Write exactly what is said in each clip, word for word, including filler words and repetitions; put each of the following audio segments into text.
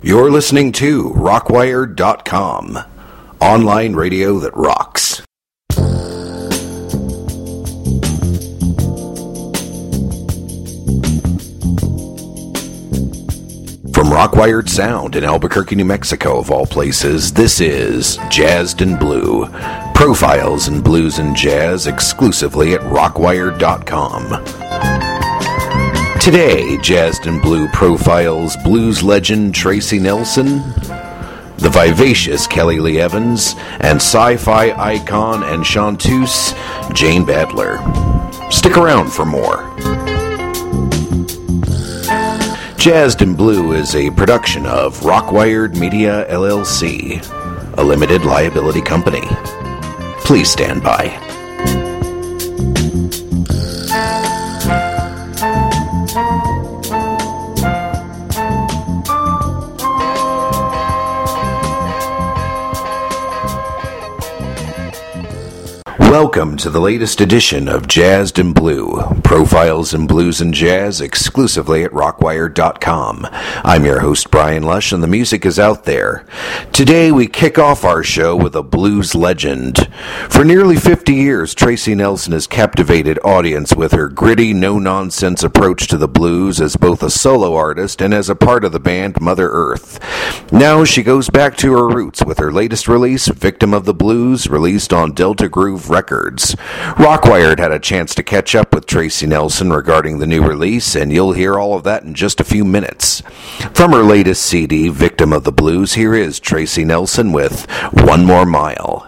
You're listening to Rockwired dot com, online radio that rocks. From Rockwired Sound in Albuquerque, New Mexico, of all places, this is Jazzed in Blue. Profiles in blues and jazz exclusively at Rockwired dot com. Today, Jazzed in Blue profiles blues legend Tracy Nelson, the vivacious Kelly Lee Evans, and sci-fi icon and chanteuse Jane Badler. Stick around for more. Jazzed in Blue is a production of Rockwired Media, L L C, a limited liability company. Please stand by. Welcome to the latest edition of Jazzed in Blue, profiles in blues and jazz exclusively at Rockwired dot com. I'm your host, Brian Lush, and the music is out there. Today we kick off our show with a blues legend. For nearly fifty years, Tracy Nelson has captivated audience with her gritty, no-nonsense approach to the blues as both a solo artist and as a part of the band Mother Earth. Now she goes back to her roots with her latest release, Victim of the Blues, released on Delta Groove Records. Records. Rockwired had a chance to catch up with Tracy Nelson regarding the new release, and you'll hear all of that in just a few minutes. From her latest C D, Victim of the Blues, here is Tracy Nelson with One More Mile.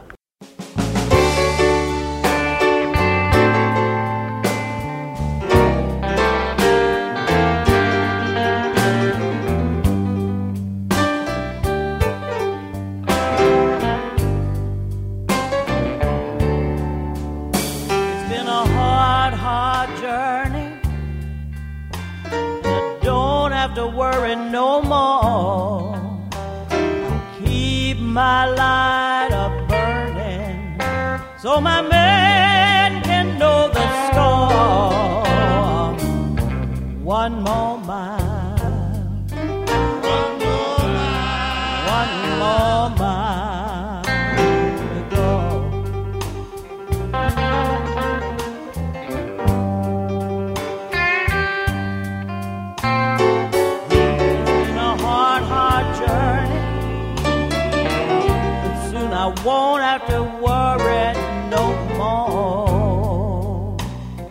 No more. Keep my light up burning so my men can know the score. One more mile. One more mile. One more mile to go. I won't have to worry no more.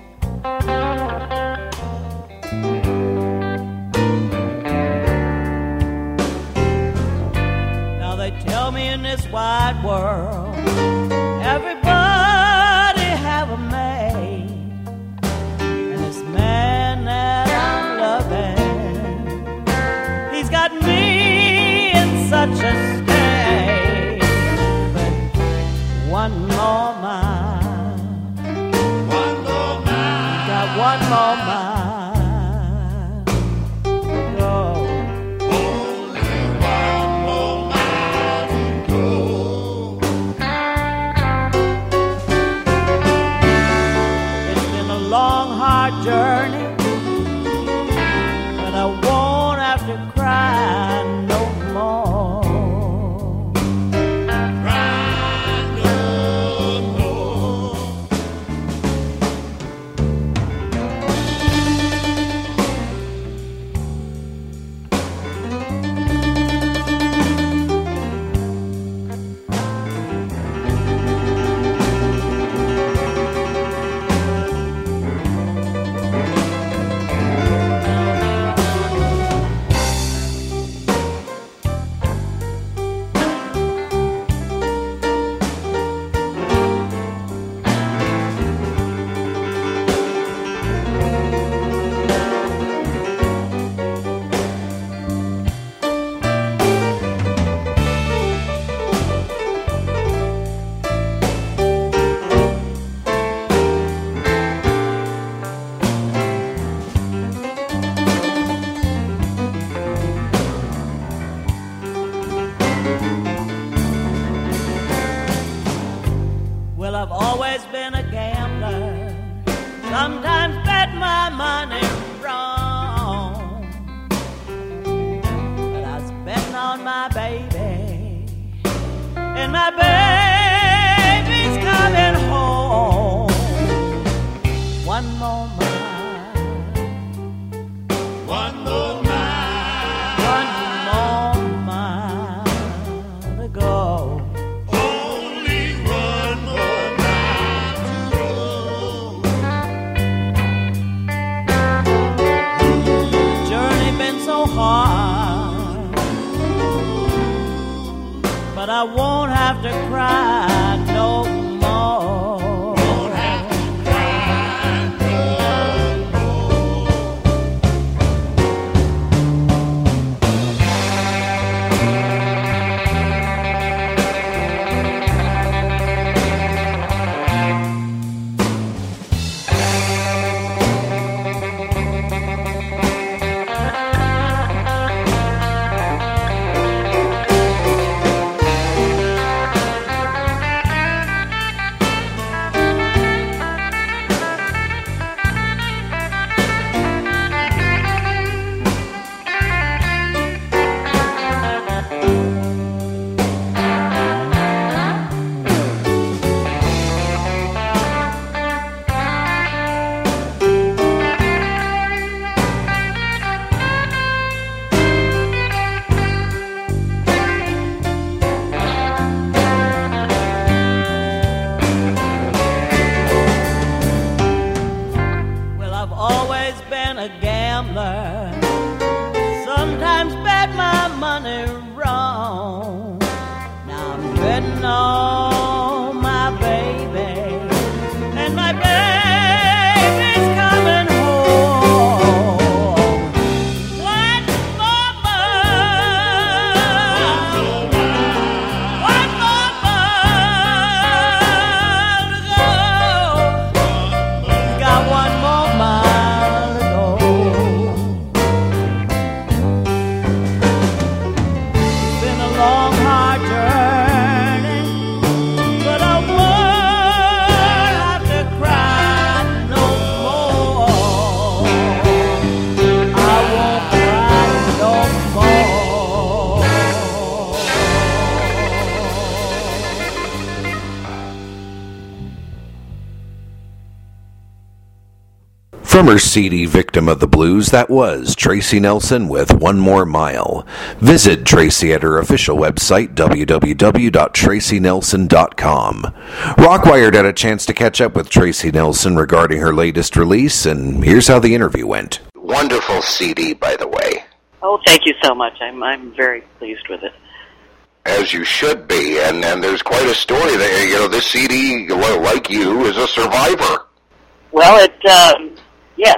Now they tell me in this wide world everybody have a mate, and this man that I'm loving, he's got me in such a state. One more mile. One more mile. Got one more mile to go. Only one more mile to go. It's been a long, hard journey, but I won't have to cry no more. sometimes bet my money wrong, but I was betting on my baby, and my baby's coming home. One more mile, one more mile, one more mile to go. Only one more mile to go. Journey been so hard, but I won't have to cry no more. Won't have to cry no From her seedy victim of the blues, that was Tracy Nelson with One More Mile. Visit Tracy at her official website, w w w dot tracy nelson dot com. Rockwired had a chance to catch up with Tracy Nelson regarding her latest release, and here's how the interview went. Wonderful C D, by the way. Oh, thank you so much. I'm I'm very pleased with it. As you should be, and, and there's quite a story there. You know, this C D, like you, is a survivor. Well, it, um, yes.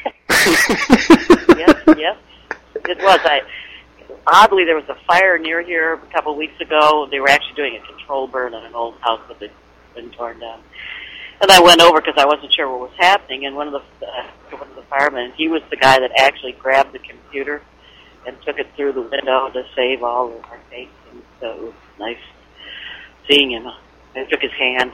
yes, yes, it was. I Oddly, there was a fire near here a couple of weeks ago. They were actually doing a control burn on an old house that had been torn down. And I went over because I wasn't sure what was happening, and one of the uh, one of the firemen, he was the guy that actually grabbed the computer and took it through the window to save all of our fates. And so it was nice seeing him. I took his hand.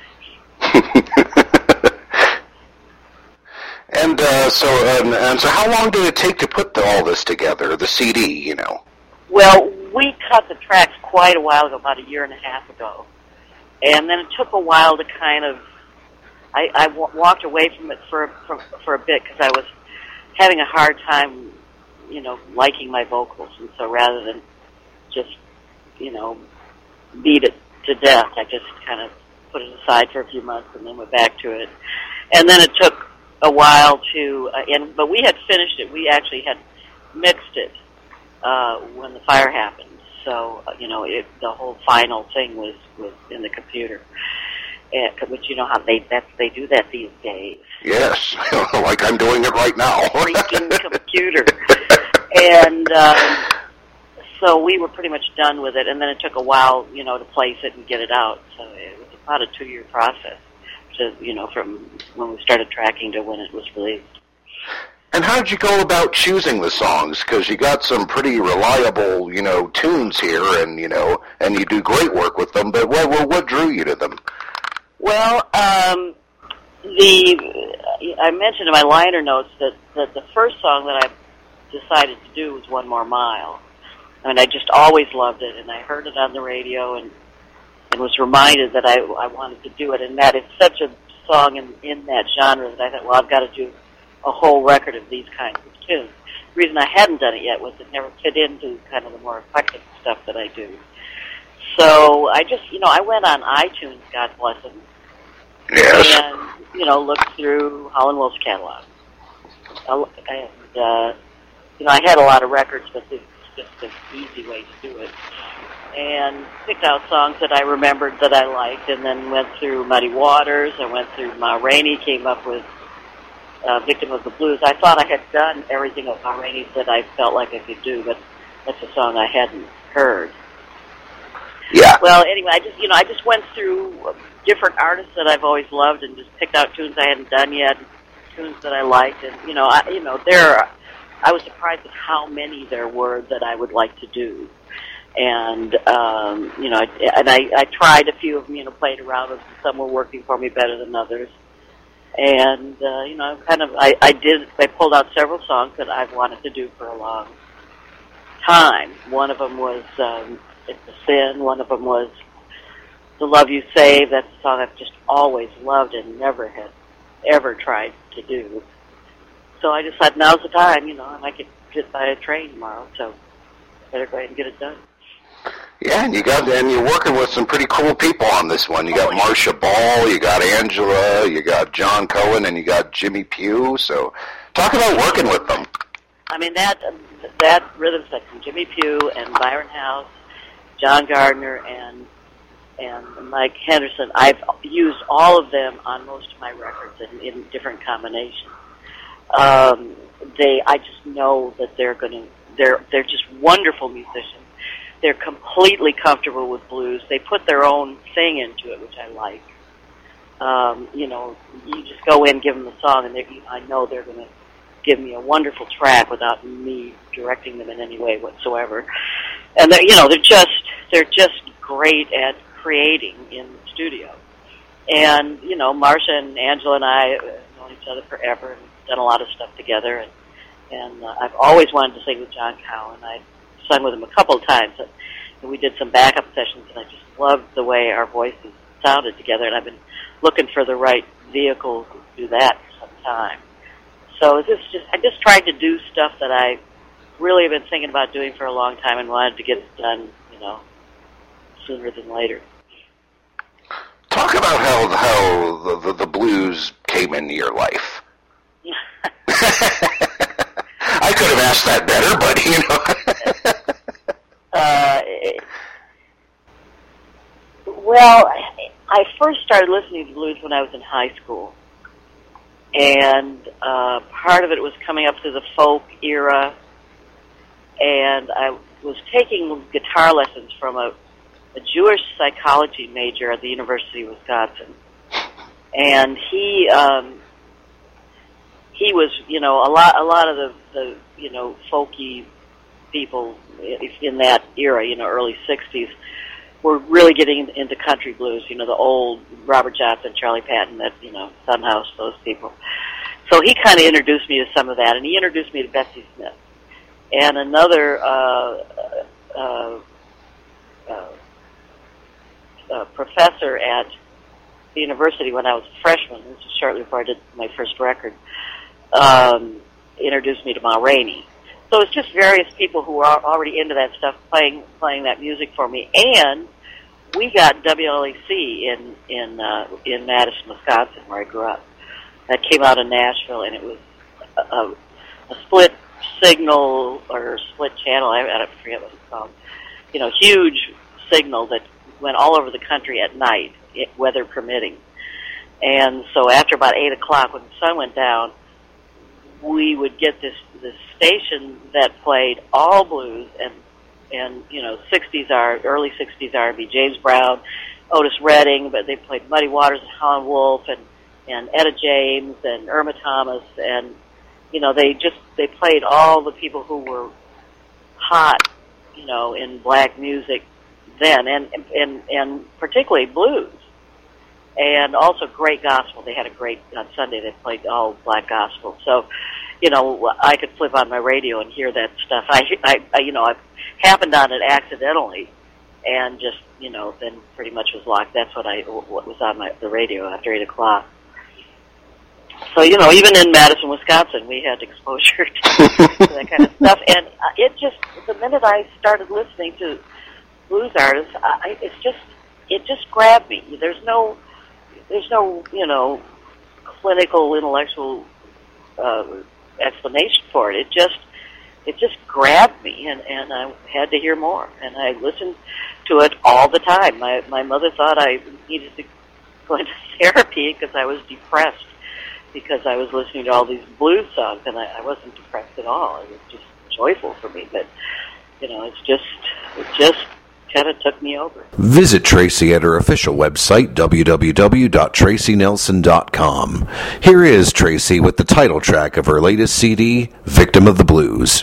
And uh, so, um, and so, how long did it take to put the, all this together? The C D, you know. Well, we cut the tracks quite a while ago, about a year and a half ago, and then it took a while to kind of. I, I w- walked away from it for for, for a bit because I was having a hard time, you know, liking my vocals, and so rather than just, you know, beat it to death, I just kind of put it aside for a few months and then went back to it, and then it took a while to, uh, and but we had finished it. We actually had mixed it uh, when the fire happened. So uh, you know, it, the whole final thing was, was in the computer, and, which you know how they that's they do that these days. Yes, like I'm doing it right now. Freaking computer, and um, so we were pretty much done with it. And then it took a while, you know, to place it and get it out. So it was about a two-year process. To, you know, from when we started tracking to when it was released. And how did you go about choosing the songs? Because you got some pretty reliable, you know, tunes here, and you know, and you do great work with them. But what what, what drew you to them? Well, um, the I mentioned in my liner notes that, that the first song that I decided to do was One More Mile, I mean, I just always loved it, and I heard it on the radio and and was reminded that I, I wanted to do it, and that it's such a song in, in that genre that I thought, well, I've got to do a whole record of these kinds of tunes. The reason I hadn't done it yet was it never fit into kind of the more eclectic stuff that I do. So I just, you know, I went on iTunes, God bless them, Yes. and, you know, looked through Howlin' Wolf's catalog. And, uh, you know, I had a lot of records, but this was just an easy way to do it. And picked out songs that I remembered that I liked, and then went through Muddy Waters. I went through Ma Rainey, came up with uh, Victim of the Blues. I thought I had done everything of Ma Rainey's that I felt like I could do, but that's a song I hadn't heard. Yeah. Well, anyway, I just, you know, I just went through different artists that I've always loved and just picked out tunes I hadn't done yet, tunes that I liked, and, you know, I, you know, there, I was surprised at how many there were that I would like to do. And, um, you know, and I, I tried a few of them, you know, played around with them. Some were working for me better than others. And, uh, you know, kind of, I, I did, I pulled out several songs that I've wanted to do for a long time. One of them was, um, It's a Sin. One of them was The Love You Save. That's a song I've just always loved and never had ever tried to do. So I just thought, now's the time, you know, and I could get by a train tomorrow, so better go ahead and get it done. Yeah, and you got and you're working with some pretty cool people on this one. You got Marcia Ball, you got Angela, you got John Cohen, and you got Jimmy Pugh. So, talk about working with them. I mean, that that rhythm section, Jimmy Pugh and Byron House, John Gardner, and and Mike Henderson. I've used all of them on most of my records in, in different combinations. Um, they, I just know that they're going to. They're they're just wonderful musicians. They're completely comfortable with blues. They put their own thing into it, which I like. Um, you know, you just go in, give them the song, and I know they're going to give me a wonderful track without me directing them in any way whatsoever. And they're, you know, they're just they're just great at creating in the studio. And you know, Marcia and Angela and I have known each other forever and done a lot of stuff together. And and uh, I've always wanted to sing with John Cowen. I sung with him a couple of times, and we did some backup sessions, and I just loved the way our voices sounded together, and I've been looking for the right vehicle to do that for some time. So it's just, I just tried to do stuff that I really have been thinking about doing for a long time and wanted to get it done, you know, sooner than later. Talk about how how the, the, the blues came into your life. I could have asked that better, but, you know. uh, well, I, I first started listening to blues when I was in high school. And uh, part of it was coming up through the folk era. And I was taking guitar lessons from a, a Jewish psychology major at the University of Wisconsin. And he... Um, He was, you know, a lot, a lot of the, the, you know, folky people in that era, you know, early sixties, were really getting into country blues. You know, the old Robert Johnson, Charlie Patton, that, you know, Sunhouse, those people. So he kind of introduced me to some of that, and he introduced me to Bessie Smith, and another uh, uh, uh, uh, professor at the university when I was a freshman. This was shortly before I did my first record. Um, introduced me to Ma Rainey. So it's just various people who are already into that stuff playing playing that music for me. And we got W L A C in in uh, in Madison, Wisconsin, where I grew up. That came out of Nashville, and it was a, a, a split signal or split channel. I, I don't forget what it's called. You know, huge signal that went all over the country at night, it, weather permitting. And so after about eight o'clock, when the sun went down, we would get this this station that played all blues and and you know sixties R early sixties R and B, James Brown, Otis Redding, but they played Muddy Waters and Howlin' Wolf and and Etta James and Irma Thomas, and you know they just they played all the people who were hot, you know, in black music then, and and and particularly blues. And also great gospel. They had a great, on Sunday they played all black gospel. So you know, I could flip on my radio and hear that stuff. I, I, I you know, I happened on it accidentally, and just, you know, then pretty much was locked. That's what I what was on my the radio after eight o'clock. So, you know, even in Madison, Wisconsin, we had exposure to, to that kind of stuff. And it just, the minute I started listening to blues artists, I, it's just, it just grabbed me. There's no, there's no, you know, clinical, intellectual uh, explanation for it. It just, it just grabbed me, and, and I had to hear more. And I listened to it all the time. My my mother thought I needed to go into therapy because I was depressed, because I was listening to all these blues songs, and I, I wasn't depressed at all. It was just joyful for me. But, you know, it's just, it just kind of took me over. Visit Tracy at her official website, w w w dot tracy nelson dot com. Here is Tracy with the title track of her latest C D, Victim of the Blues.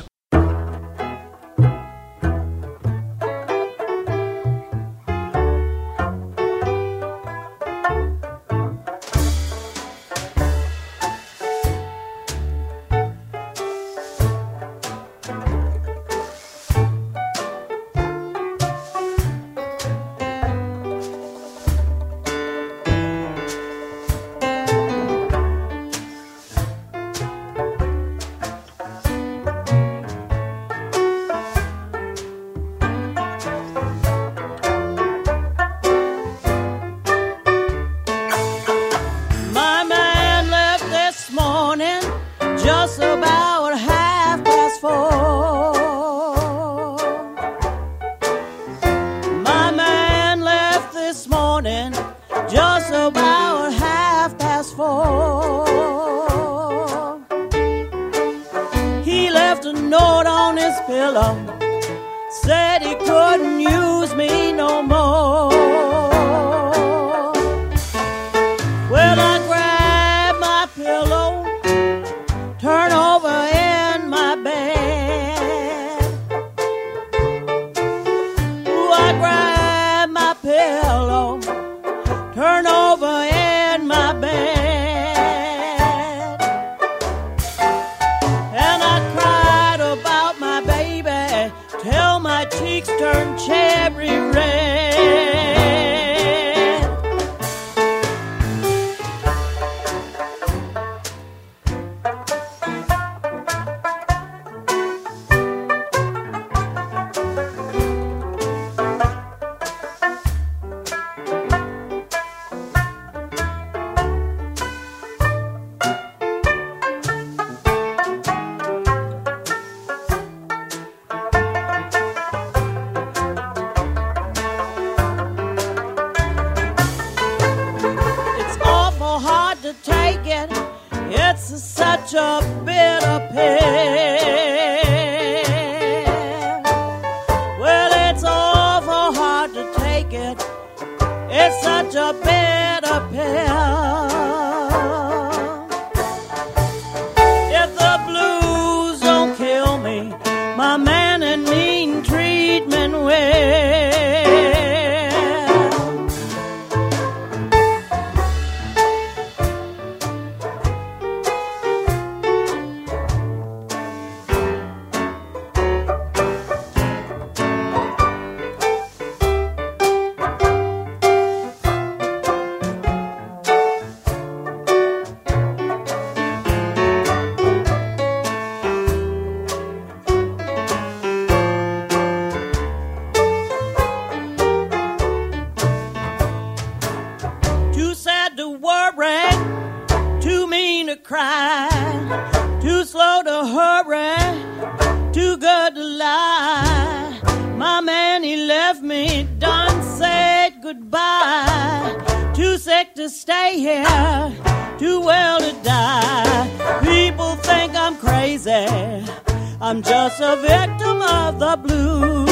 I'm just a victim of the blues.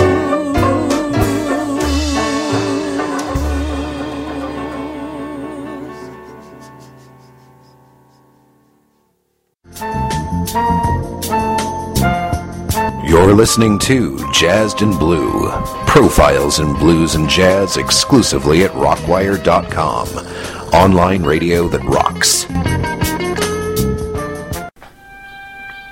You're listening to Jazzed in Blue, profiles in blues and jazz exclusively at rockwire dot com. Online radio that rocks.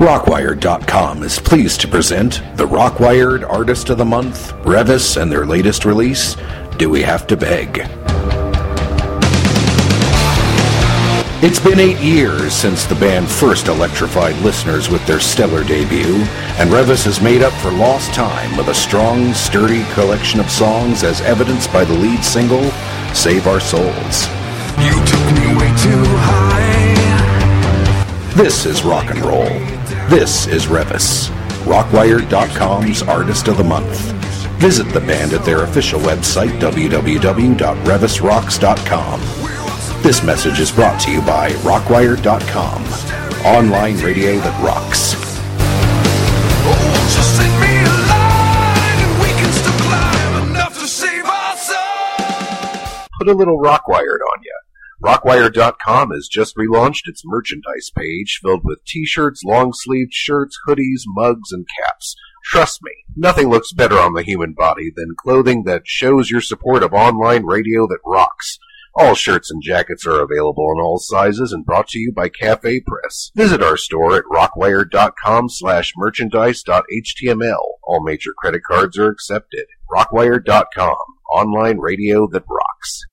Rockwire dot com is pleased to present the Rockwired Artist of the Month, Revis, and their latest release, Do We Have to Beg? It's been eight years since the band first electrified listeners with their stellar debut, and Revis has made up for lost time with a strong, sturdy collection of songs as evidenced by the lead single, Save Our Souls. You took me way too high. This is rock and roll. This is Revis, Rockwire dot com's Artist of the Month. Visit the band at their official website, w w w dot revis rocks dot com. This message is brought to you by Rockwire dot com, online radio that rocks. Oh, just send me a line and we can still climb enough to save our soul. Put a little Rockwired on ya. Rockwire dot com has just relaunched its merchandise page filled with t-shirts, long-sleeved shirts, hoodies, mugs, and caps. Trust me, nothing looks better on the human body than clothing that shows your support of online radio that rocks. All shirts and jackets are available in all sizes and brought to you by Cafe Press. Visit our store at rockwire dot com slash merchandise dot h t m l. All major credit cards are accepted. Rockwire dot com, online radio that rocks.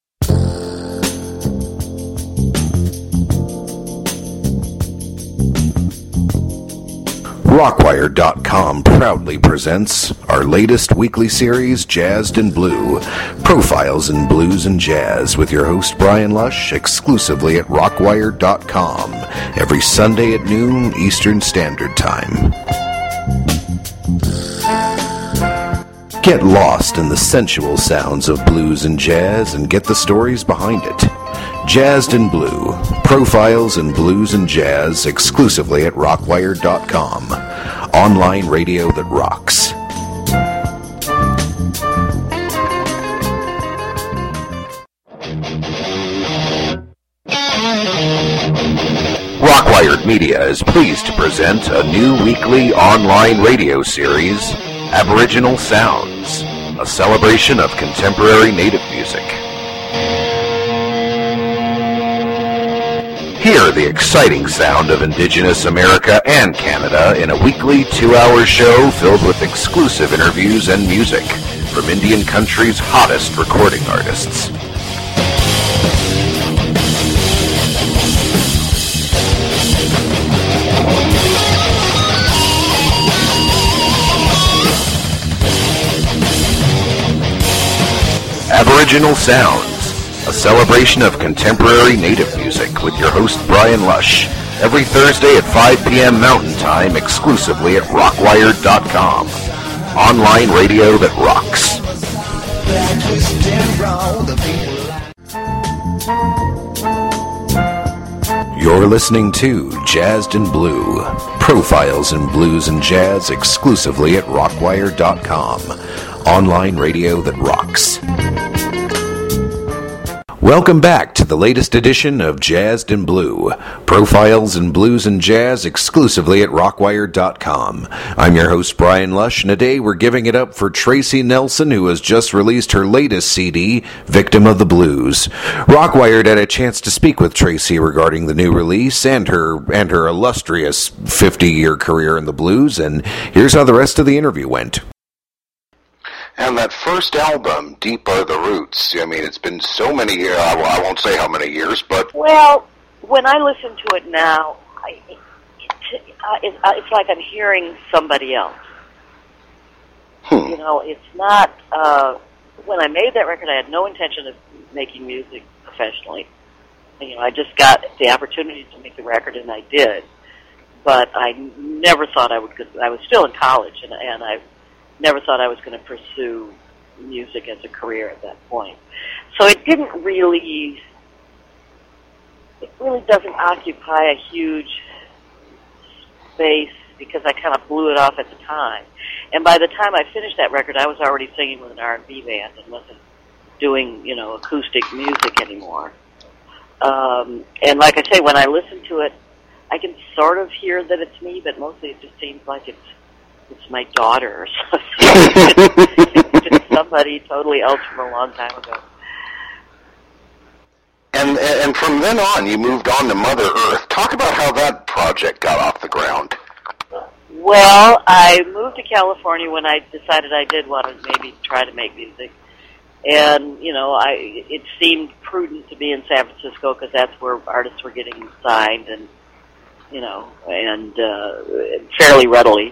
Rockwire dot com proudly presents our latest weekly series, Jazzed in Blue, Profiles in Blues and Jazz, with your host Brian Lush, exclusively at Rockwire dot com, every Sunday at noon Eastern Standard Time. Get lost in the sensual sounds of blues and jazz and get the stories behind it. Jazzed in Blue, Profiles in Blues and Jazz, exclusively at Rockwire dot com, online radio that rocks. Rockwired Media is pleased to present a new weekly online radio series, Aboriginal Sounds, a celebration of contemporary native music. Hear the exciting sound of Indigenous America and Canada in a weekly two-hour show filled with exclusive interviews and music from Indian country's hottest recording artists. Aboriginal Sounds, a celebration of contemporary native music with your host Brian Lush, every Thursday at five p.m. Mountain Time, exclusively at Rockwire dot com, online radio that rocks. You're listening to Jazzed in Blue, Profiles in Blues and Jazz, exclusively at Rockwire dot com, online radio that rocks. Welcome back to the latest edition of Jazzed in Blue, Profiles in Blues and Jazz, exclusively at Rockwire dot com. I'm your host, Brian Lush, and today we're giving it up for Tracy Nelson, who has just released her latest C D, Victim of the Blues. Rockwired had a chance to speak with Tracy regarding the new release and her and her illustrious fifty-year career in the blues, and here's how the rest of the interview went. And that first album, Deep Are the Roots, I mean, it's been so many years, I won't say how many years, but... Well, when I listen to it now, I, it, it, uh, it, uh, it's like I'm hearing somebody else. Hmm. You know, it's not... Uh, when I made that record, I had no intention of making music professionally. You know, I just got the opportunity to make the record, and I did. But I never thought I would... I was still in college, and, and I... never thought I was going to pursue music as a career at that point. So it didn't really, it really doesn't occupy a huge space because I kind of blew it off at the time. And by the time I finished that record, I was already singing with an R and B band and wasn't doing, you know, acoustic music anymore. Um, and like I say, when I listen to it, I can sort of hear that it's me, but mostly it just seems like it's it's my daughter or something. It's just somebody totally else from a long time ago. And and from then on, you moved on to Mother Earth. Talk about how that project got off the ground. Well, I moved to California when I decided I did want to maybe try to make music. And, you know, I it seemed prudent to be in San Francisco because that's where artists were getting signed and, you know, and uh, fairly readily.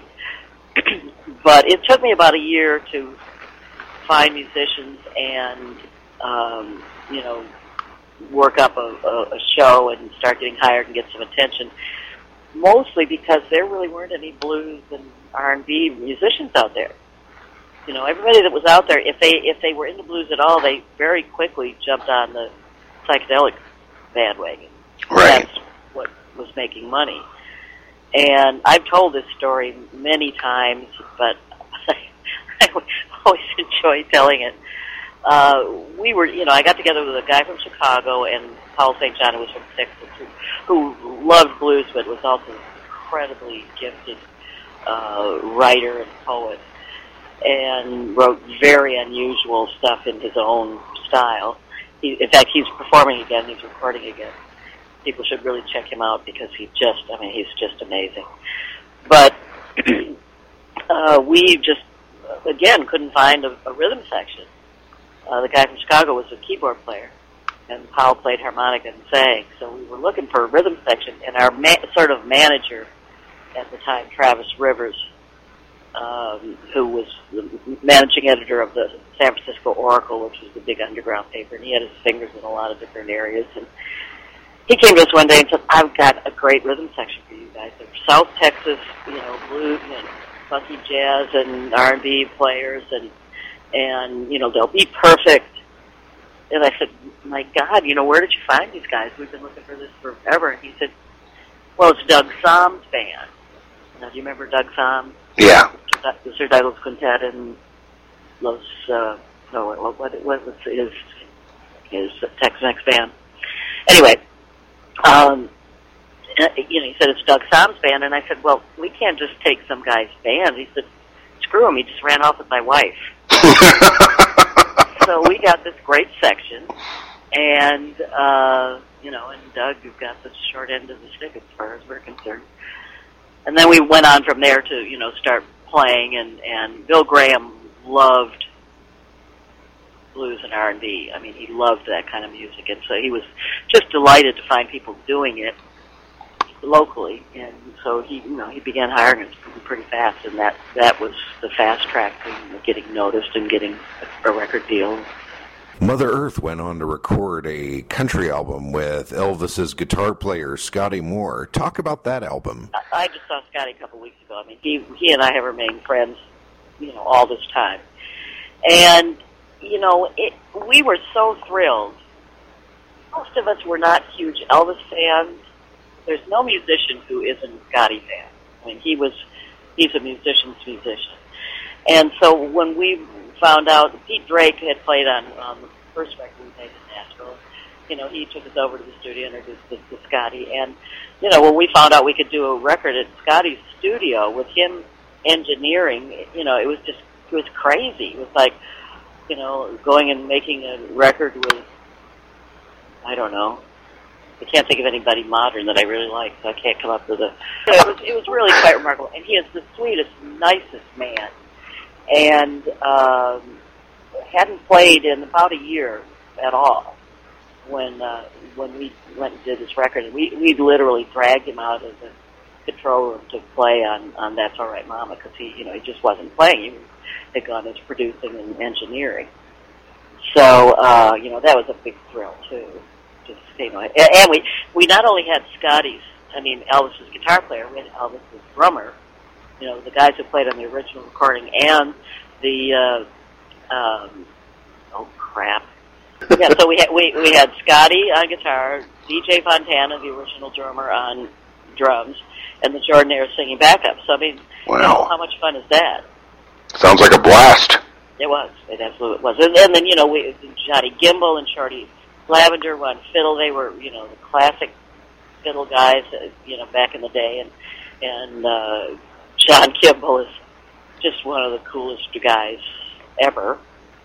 But it took me about a year to find musicians and, um, you know, work up a, a, a show and start getting hired and get some attention, mostly because there really weren't any blues and R and B musicians out there. You know, everybody that was out there, if they if they were into blues at all, they very quickly jumped on the psychedelic bandwagon. Right. That's what was making money. And I've told this story many times, but I always enjoy telling it. Uh, we were, you know, I got together with a guy from Chicago and Paul Saint John, who was from Texas, who, who loved blues, but was also an incredibly gifted uh, writer and poet, and wrote very unusual stuff in his own style. He, in fact, he's performing again. He's recording again. People should really check him out because he just, I mean, he's just amazing. But uh, we just, again, couldn't find a, a rhythm section. Uh, the guy from Chicago was a keyboard player, and Powell played harmonica and sang. So we were looking for a rhythm section, and our ma- sort of manager at the time, Travis Rivers, um, who was the managing editor of the San Francisco Oracle, which was the big underground paper, and he had his fingers in a lot of different areas. And he came to us one day and said, "I've got a great rhythm section for you guys. They're South Texas, you know, blues and funky jazz and R and B players, and and you know they'll be perfect." And I said, "My God, you know, where did you find these guys? We've been looking for this forever." And he said, "Well, it's Doug Somm's band." Now, do you remember Doug Somm? Yeah. The Sir Douglas Quintet and Los, uh, no, what, what, what was his, his Tex-Mex band? Anyway, um, you know, he said, it's Doug Somm's band, and I said, well, we can't just take some guy's band. He said, screw him, he just ran off with my wife. So we got this great section, and, uh, you know, and Doug, you've got the short end of the stick as far as we're concerned. And then we went on from there to, you know, start playing, and, and Bill Graham loved blues and R and B. I mean, he loved that kind of music, and so he was just delighted to find people doing it locally. And so he, you know, he began hiring us pretty fast, and that that was the fast track to, you know, getting noticed and getting a, a record deal. Mother Earth went on to record a country album with Elvis's guitar player, Scotty Moore. Talk about that album. I, I just saw Scotty a couple weeks ago. I mean, he he and I have remained friends, you know, all this time. And, you know, it, we were so thrilled. Most of us were not huge Elvis fans. There's no musician who isn't a Scotty fan. I mean, he was, he's a musician's musician. And so when we found out Pete Drake had played on um, the first record we made in Nashville, you know, he took us over to the studio and introduced us to Scotty. And, you know, when we found out we could do a record at Scotty's studio with him engineering, you know, it was just, it was crazy. It was like, you know, going and making a record with, I don't know, I can't think of anybody modern that I really like, so I can't come up with a, it was, it was really quite remarkable. And he is the sweetest, nicest man. And um, hadn't played in about a year at all when uh, when we went and did this record. And we we literally dragged him out of the control room to play on, on That's All Right Mama, because he you know he just wasn't playing. He had gone into producing and engineering. So uh, you know that was a big thrill too. Just you know, and, and we we not only had Scotty's, I mean Elvis's guitar player, we had Elvis's drummer. You know, the guys who played on the original recording, and the, uh, um, oh crap. Yeah, so we had, we, we had Scotty on guitar, D J Fontana, the original drummer, on drums, and the Jordanaires singing backup. So, I mean, wow. You know, how much fun is that? Sounds like a blast. It was. It absolutely was. And, and then, you know, we, Johnny Gimbel and Shorty Lavender were on fiddle. They were, you know, the classic fiddle guys, uh, you know, back in the day, and, and, uh, John Kimball is just one of the coolest guys ever,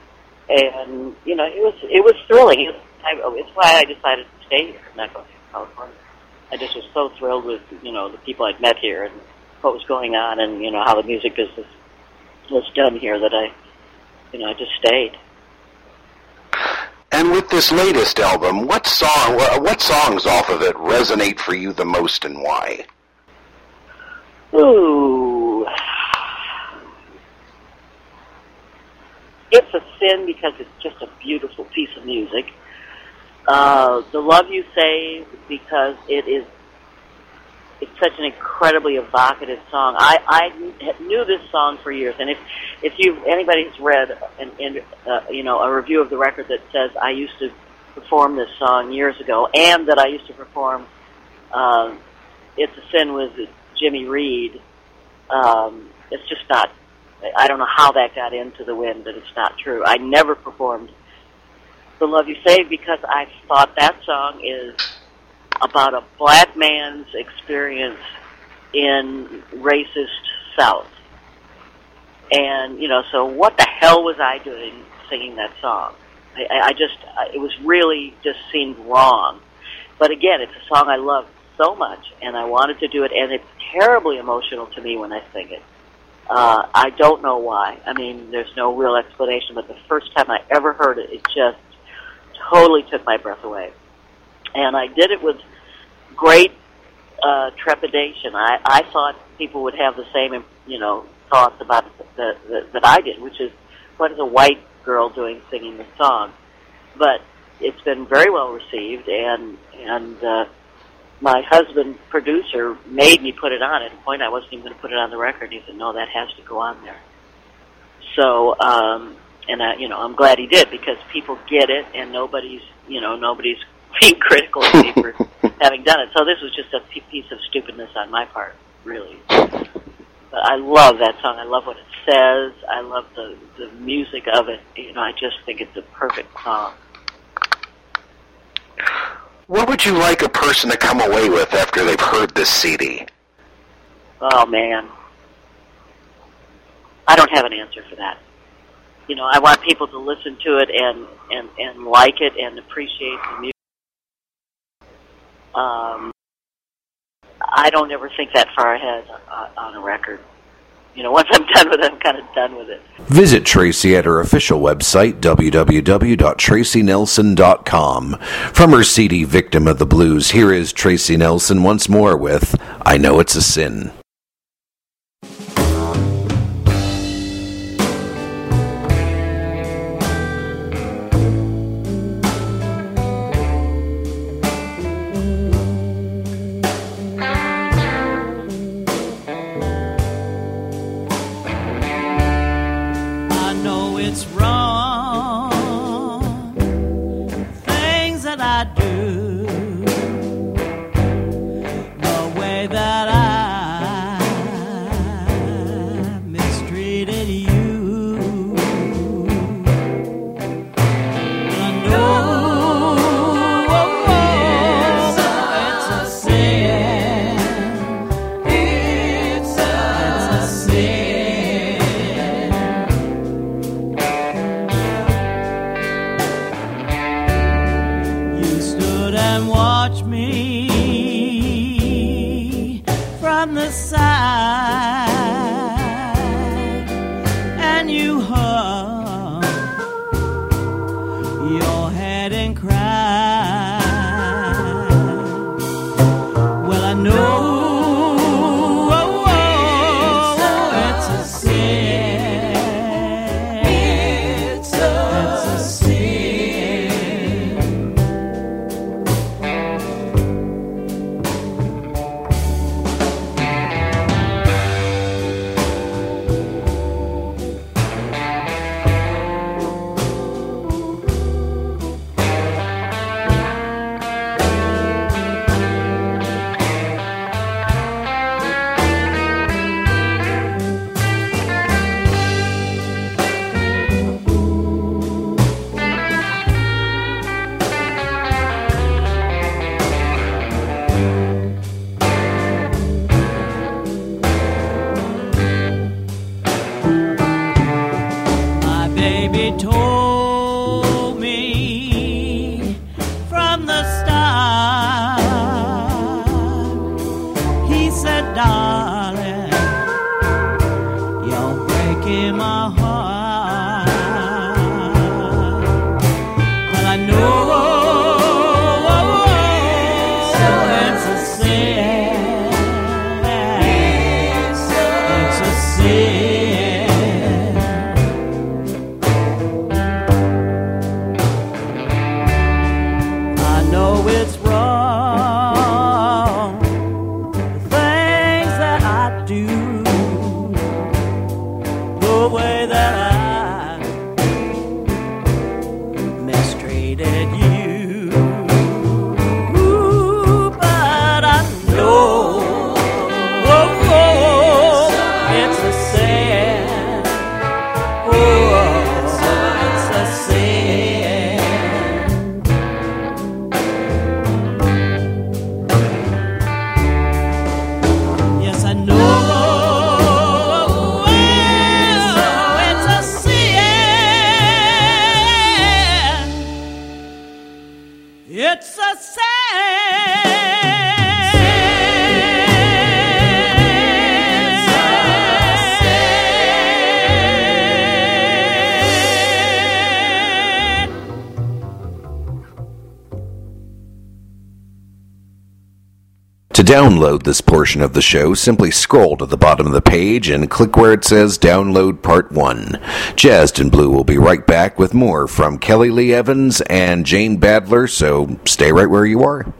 and you know it was it was thrilling. It was, I, it's why I decided to stay here, not go to California. I just was so thrilled with you know the people I'd met here, and what was going on and, you know, how the music business was done here that I, you know, I just stayed. And with this latest album, what song, what songs off of it resonate for you the most and why? Ooh. It's a Sin because it's just a beautiful piece of music. Uh, The Love You Save because it is it's such an incredibly evocative song. I, I knew this song for years, and if if you anybody's read an, an uh, you know a review of the record that says I used to perform this song years ago, and that I used to perform uh, It's a Sin with Jimmy Reed, um, it's just not. I don't know how that got into the wind, but it's not true. I never performed The Love You Save because I thought that song is about a black man's experience in racist South. And, you know, so what the hell was I doing singing that song? I, I just, it was really just seemed wrong. But again, it's a song I love so much, and I wanted to do it, and it's terribly emotional to me when I sing it. Uh, I don't know why. I mean, there's no real explanation, but the first time I ever heard it, it just totally took my breath away. And I did it with great uh, trepidation. I, I thought people would have the same, you know, thoughts about it that, that, that I did, which is, what is a white girl doing singing this song? But it's been very well received, and and uh, my husband, producer, made me put it on. At a point, I wasn't even going to put it on the record. He said, "No, that has to go on there." So, um, and I, you know, I'm glad he did because people get it, and nobody's, you know, nobody's being critical of me for having done it. So this was just a piece of stupidness on my part, really. But I love that song. I love what it says. I love the the music of it. You know, I just think it's a perfect song. What would you like a person to come away with after they've heard this C D? Oh, man. I don't have an answer for that. You know, I want people to listen to it and, and, and like it and appreciate the music. Um, I don't ever think that far ahead on, on a record. You know, once I'm done with it, I'm kind of done with it. Visit Tracy at her official website, w w w dot tracy nelson dot com. From her C D Victim of the Blues, here is Tracy Nelson once more with I Know It's a Sin. It's wrong, things that I do, the way that I mistreated you. I know it's a, it's a sin. It's a, it's a sin. And watch me from the side, and you hung your head and cried. Well, I know oh, oh, it's a sin. It's a, it's a sin. Baby told me from the start, he said, darling, do, the way that I mistreated you. Ooh, but I know oh, oh, it's a sin. Oh, it's a sin. Yes, I know. It's a To download this portion of the show, simply scroll to the bottom of the page and click where it says Download Part one. Jazzed in Blue will be right back with more from Kelly Lee Evans and Jane Badler, so stay right where you are.